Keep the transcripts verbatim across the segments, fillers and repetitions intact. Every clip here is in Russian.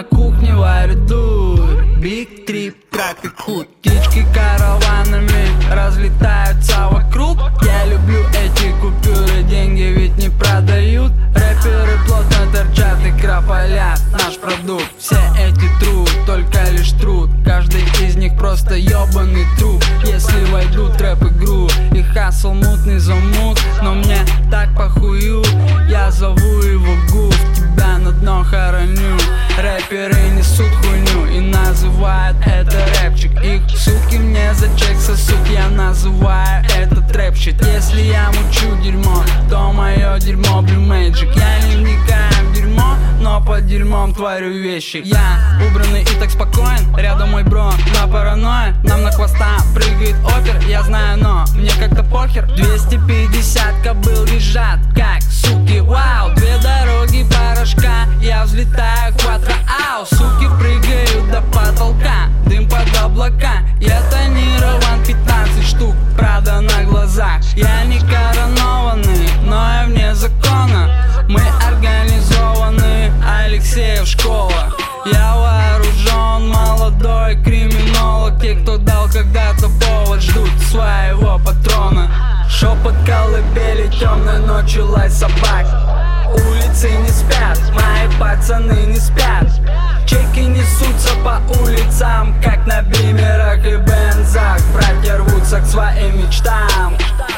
кухне варят дурь. Биг трип, трафик худ. Птички караванами разлетаются вокруг. Я люблю эти купюры, деньги ведь не продают. Рэперы плотно торчат и кропалят наш продукт. Все эти труд, только лишь труд. Каждый из них просто ёбаный труп. Если войдут в рэп-игру, и хасл мутный замут, но мне так похую, я зову его гуф, тебя на дно хороню. Рэперы несут хуйню и называют это рэпчик. Их суки мне за чек сосут, я называю это трэпщит. Если я мучу дерьмо, то мое дерьмо Blue Magic. Я не вникаю в дерьмо, но под дерьмом творю вещи. Я убранный и так спокоен, рядом мой бро на паранойя. Нам на хвоста прыгает опер, я знаю, но мне как-то похер. Двести пятьдесят кобыл лежат, как суки, вау. Две дороги порошка, я взлетаю квадро, ау. Суки прыгают до потолка, дым под облака. Я тонирован пятнадцать штук, правда на глазах. Я не коронованный, но я вне закона. Мы организованы, Алексеев школа. Я вооружен, молодой криминолог. Те, кто дал когда-то повод, ждут своего патрона. Шепот колыбели, темной ночью лай собак. Улицы не спят, мои пацаны не спят. Чеки несутся по улицам, как на бимерах и бензах. Братья рвутся к своим мечтам.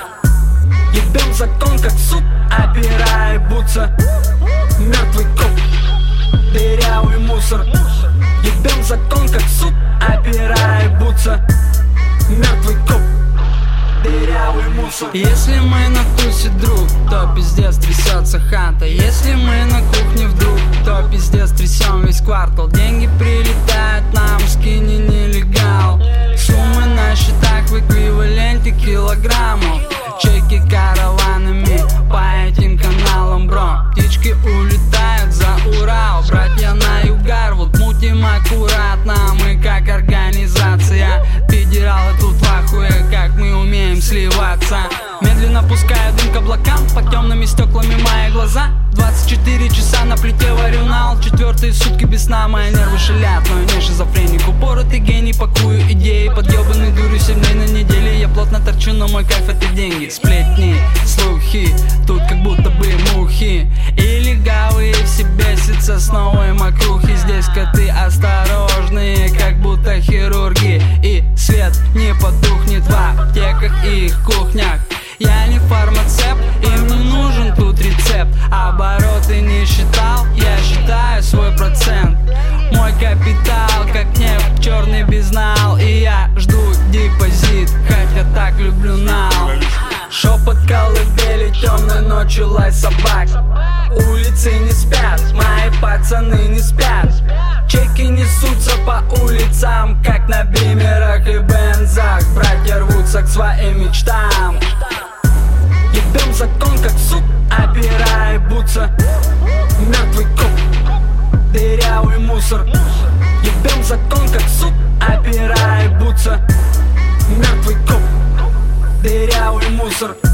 Ебем закон, как суп, опирая бутса. Мертвый коп, дырявый мусор. Ебем закон, как суп, опирая бутса. Мертвый коп, дырявый мусор. Если мы на тусе друг, то пиздец трясется хата. Если мы на кухне вдруг, то пиздец трясем весь квартал. Деньги прилетают нам, скини нелегал. Суммы на счетах в эквиваленте килограммов. Чеки караванами по этим каналам, бро. Птички улетают за Урал. Братья на Югарвуд, мутим аккуратно. Мы как организация. Федералы тут в ахуе, как мы умеем сливаться. Медленно пускаю дым к облакам, под темными стеклами мои глаза. Двадцать четыре часа на плите варю нал. Четвертые сутки без сна, мои нервы шалят. Но я не шизофреник, упоротый гений. Пакую идеи, подъебанный дурью семь дней на неделе. Я плотно торчу, но мой кайф это деньги. Сплетни, слухи, тут как будто бы мухи. И легавые все бесятся с новой мокрухи. Здесь коты осторожные, как будто хирурги. И свет не потухнет в аптеках и их кухнях. Я не фармацепт, им не нужен тут рецепт. Обороты не считал, я считаю свой процент. Мой капитал, как нефть, черный безнал. И я жду депозит, хотя так люблю нал. Шепот колыбели, темной ночью лай собак. Улицы не спят, мои пацаны не спят. Чеки несутся по улицам, как на бимерах и бензах. Братья рвутся к своим мечтам. Ебем закон, как суп, опирая бутса. Мертвый коп, дырявый мусор. Ебем закон, как суп, опирая бутса. Мертвый коп, дырявый мусор.